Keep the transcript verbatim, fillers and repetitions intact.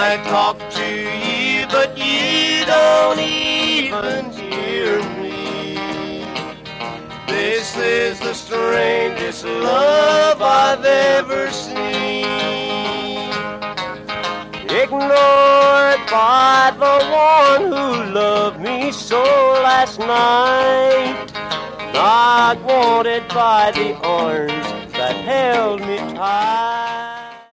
I talk to you, but you don't even hear me. This is the strangest love I've ever seen. Ignored by the one who loved me so last night, not wanted by the arms that held me tight.